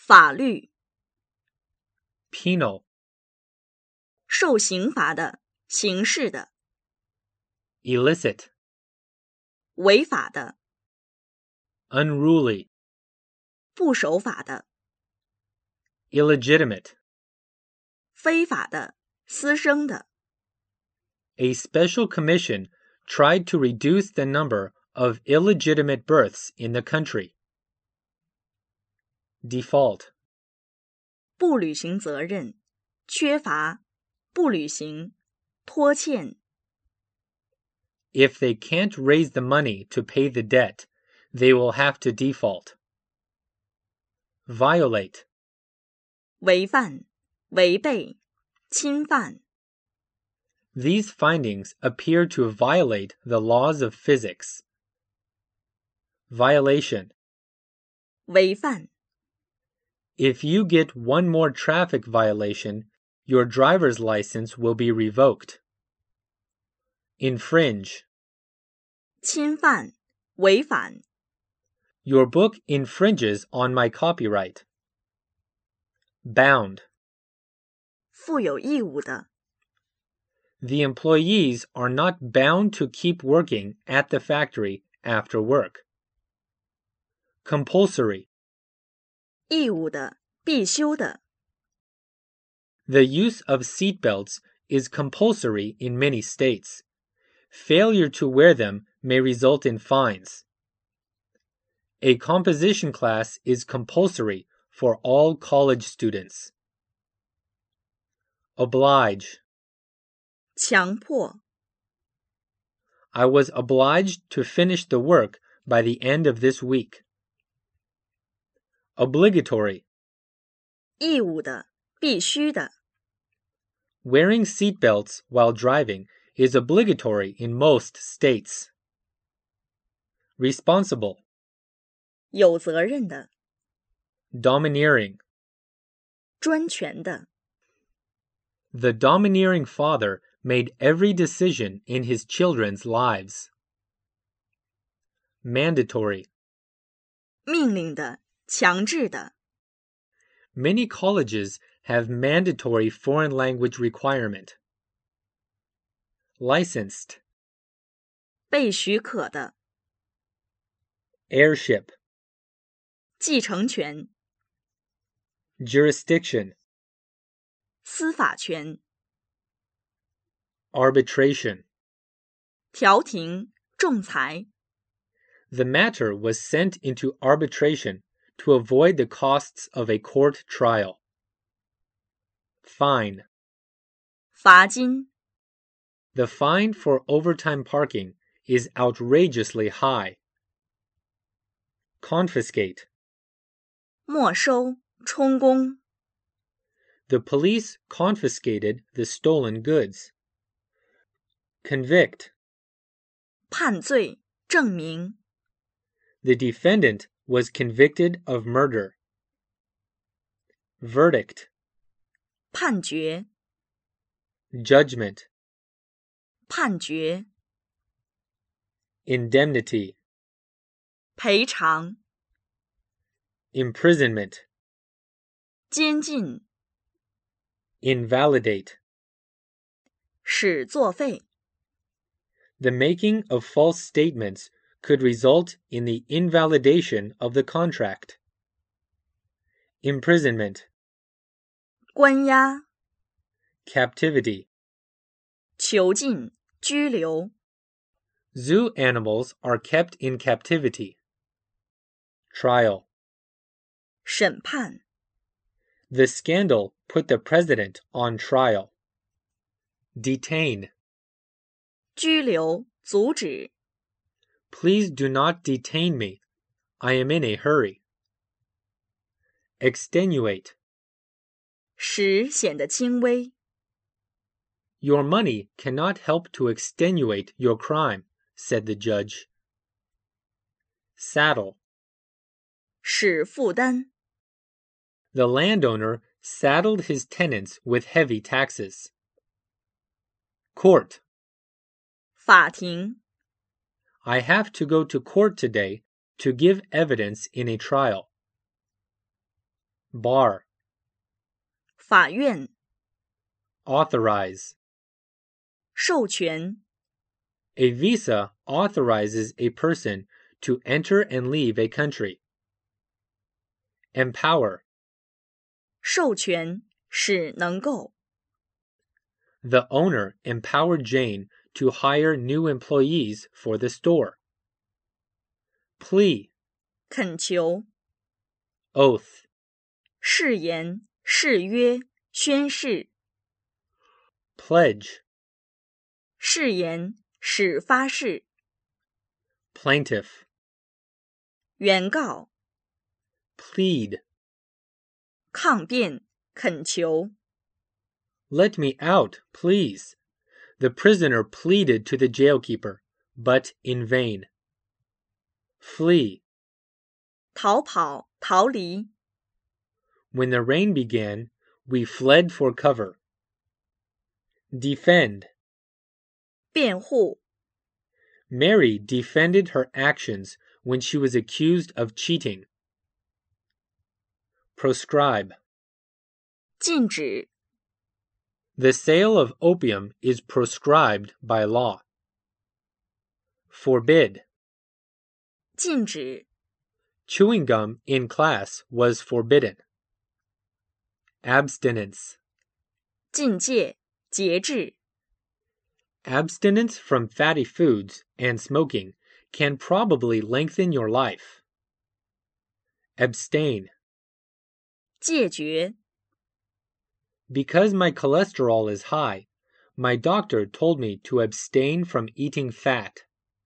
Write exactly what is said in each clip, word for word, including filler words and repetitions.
法律 penal, 受刑罚的、刑事的、 illicit, 违法的、 unruly, 不守法的、 illegitimate. 非法的、私生的。 A special commission tried to reduce the number of illegitimate births in the country. Default, 不履行责任、缺乏、不履行、拖欠。 if they can't raise the money to pay the debt, they will have to default. Violate, 违反、违背、侵犯。 these findings appear to violate the laws of physics. Violation, 违反。 if you get one more traffic violation, your driver's license will be revoked. Infringe, 侵犯、违反。 your book infringes on my copyright. Bound, 负有义务的。 the employees are not bound to keep working at the factory after work. Compulsory, 义务的、必修的。 the use of seatbelts is compulsory in many states. Failure to wear them may result in fines. A composition class is compulsory for all college students. Oblige, 强迫。 I was obliged to finish the work by the end of this week. Obligatory, 义务的、必须的。 wearing seatbelts while driving is obligatory in most states. Responsible, 有责任的、 domineering, 专权的。 the domineering father made every decision in his children's lives. Mandatory, 命令的、强制的。 many colleges have mandatory foreign language requirement. Licensed, 被许可的。 heirship, 继承权、 jurisdiction, 司法权、 arbitration. 调停、仲裁。 The matter was sent into arbitration to avoid the costs of a court trial. Fine, 罚金、 the fine for overtime parking is outrageously high. Confiscate, 没收、充公。 the police confiscated the stolen goods. Convict, 判罪、证明。 the defendant was convicted of murder. Verdict, 判决、 judgment. 判决、 Indemnity, 赔偿、 imprisonment. 监禁、 Invalidate, 使作废。 the making of false statements could result in the invalidation of the contract. Imprisonment, 关押、 captivity. 囚禁、拘留。 Zoo animals are kept in captivity. Trial, 审判、 the scandal put the president on trial. Detain, 拘留、阻止。 please do not detain me. I am in a hurry. Extenuate, 使显得轻微。 your money cannot help to extenuate your crime, said the judge. Saddle, 使负担。 the landowner saddled his tenants with heavy taxes. Court, 法庭、 I have to go to court today to give evidence in a trial. bar, 法院， authorize. 授权， A visa authorizes a person to enter and leave a country. Empower. 授权使能够， The owner empowered Jane to hire new employees for the store. Plea, 恳求， oath, 誓言、誓约、宣誓， pledge, 誓言使发誓， plaintiff, 原告， plead. 抗辩、恳求， Let me out, please. The prisoner pleaded to the jailkeeper, but in vain. Flee. 逃跑、逃离， When the rain began, we fled for cover. Defend. 辩护， Mary defended her actions when she was accused of cheating. Proscribe. 禁止， The sale of opium is proscribed by law. Forbid. 禁止， Chewing gum in class was forbidden. Abstinence. 禁戒、节制， Abstinence from fatty foods and smoking can probably lengthen your life. Abstain. 戒绝， Because my cholesterol is high, my doctor told me to abstain from eating fat.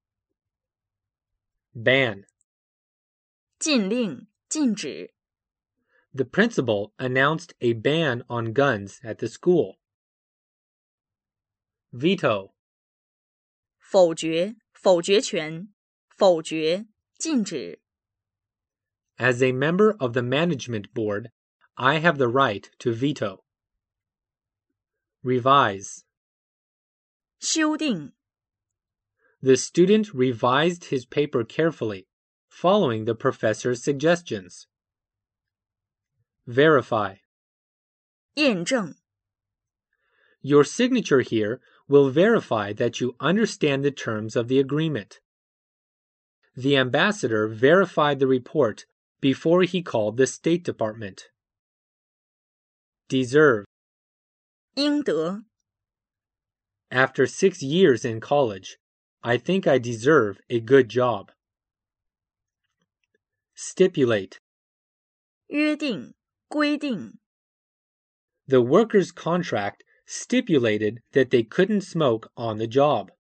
Ban. 禁令、禁止， The principal announced a ban on guns at the school. Veto. 否决、否决权、否决、禁止， As a member of the management board, I have the right to veto. Revise. 修订， The student revised his paper carefully, following the professor's suggestions. Verify. 验证， Your signature here will verify that you understand the terms of the agreement. The ambassador verified the report before he called the State Department. Deserve. 应得， After six years in college, I think I deserve a good job. Stipulate. 约定、规定， The workers' contract stipulated that they couldn't smoke on the job.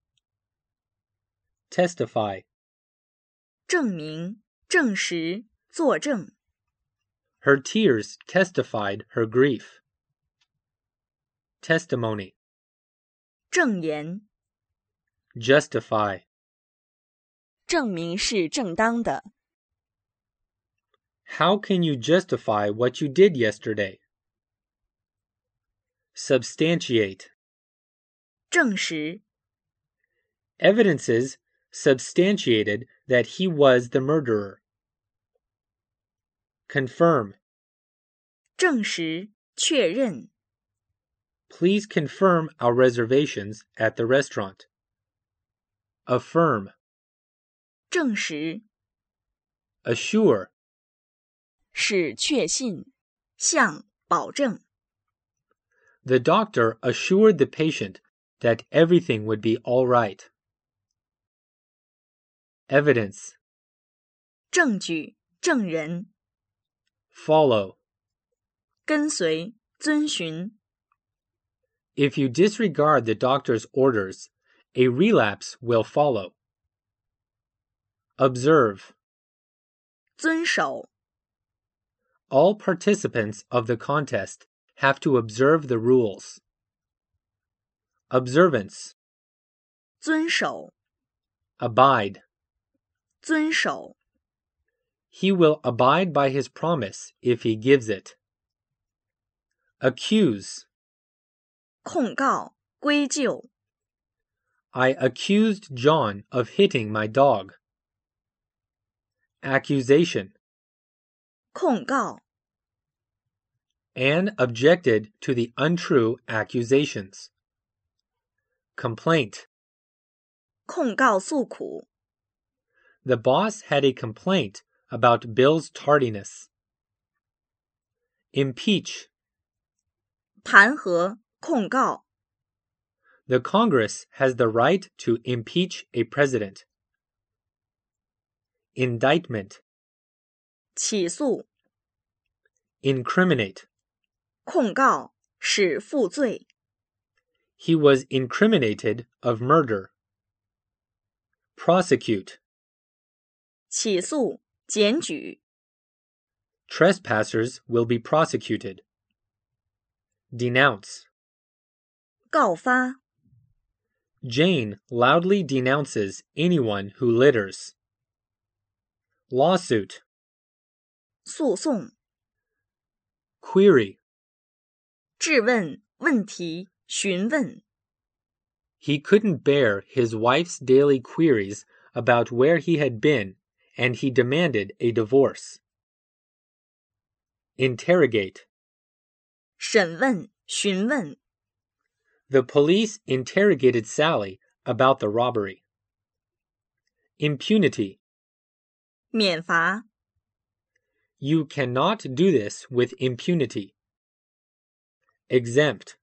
Testify. 证明、证实、作证， Her tears testified her grief. Testimony. 证言， Justify. 证明是正当的， How can you justify what you did yesterday? Substantiate. 证实， Evidences substantiated that he was the murderer. Confirm. 证实、确认， Please confirm our reservations at the restaurant. Affirm. 证实， Assure. 使确信，向保证， The doctor assured the patient that everything would be all right. Evidence. 证据、证人， Follow. 跟随、遵循， If you disregard the doctor's orders, a relapse will follow. Observe. 遵守， All participants of the contest have to observe the rules. Observance. 遵守， Abide. 遵守， He will abide by his promise if he gives it. Accuse. 控告、归咎， I accused John of hitting my dog. Accusation. 控告、 Anne objected to the untrue accusations. Complaint. 控告诉苦。 The boss had a complaint about Bill's tardiness. Impeach. 弹劾、控告。 The Congress has the right to impeach a president. Indictment. 起诉。 Incriminate. 控告，使负罪。 He was incriminated of murder. Prosecute. 起诉、检举。 Trespassers will be prosecuted. Denounce. 告发。 Jane loudly denounces anyone who litters. Lawsuit. 诉讼。 Query. 质问、问题、询问。 He couldn't bear his wife's daily queries about where he had been, and he demanded a divorce. Interrogate. 审问、询问。 The police interrogated Sally about the robbery. Impunity. 免罚。 You cannot do this with impunity. Exempt.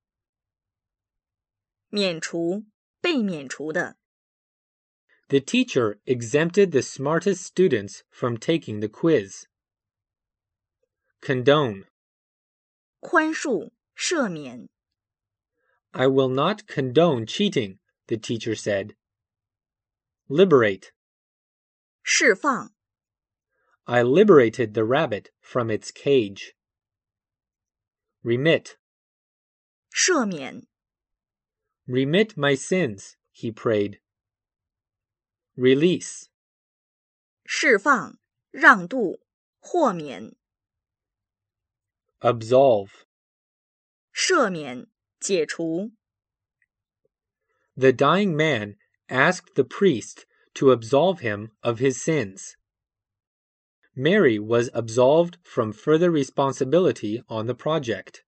免除、被免除的。 The teacher exempted the smartest students from taking the quiz. Condone. 宽恕、赦免。 I will not condone cheating, the teacher said. Liberate. 释放。 I liberated the rabbit from its cage. Remit. 赦免。 Remit my sins, he prayed. Release. 释放、让渡、豁免。 Absolve. 赦免、解除。 The dying man asked the priest to absolve him of his sins. Mary was absolved from further responsibility on the project.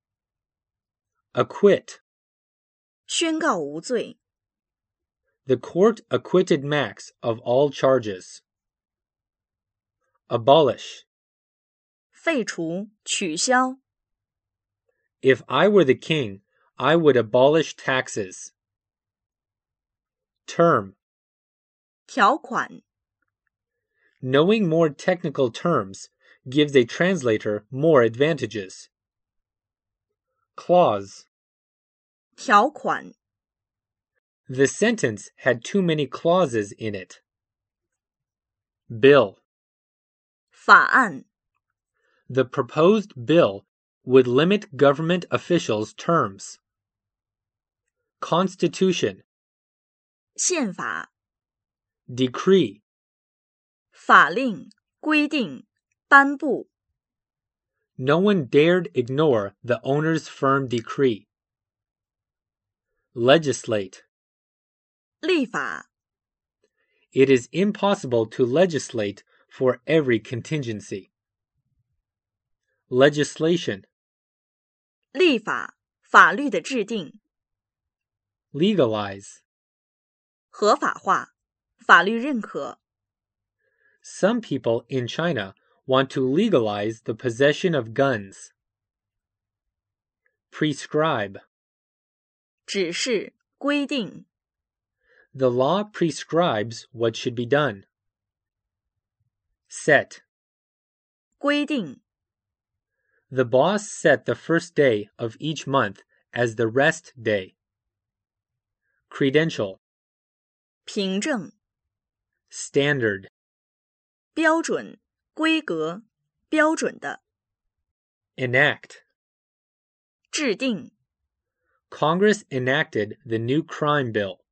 Acquit. 宣告无罪。 The court acquitted Max of all charges. Abolish. 废除、取消。 If I were the king, I would abolish taxes. Term. 条款。 Knowing more technical terms gives a translator more advantages. Clause. 条款。 The sentence had too many clauses in it. Bill. 法案。 The proposed bill would limit government officials' terms. Constitution. 宪法。 Decree. 法令、规定、颁布。 No one dared ignore the owner's firm decree. Legislate. 立法。 It is impossible to legislate for every contingency. Legislation. 立法、法律的制定。 Legalize. 合法化、法律认可。 Some people in China want to legalize the possession of guns. Prescribe. 指示、规定。 The law prescribes what should be done. Set. 规定。 The boss set the first day of each month as the rest day. Credential. 凭证。 Standard. 标准、规格、标准的。 Enact. 制定。 Congress enacted the new crime bill.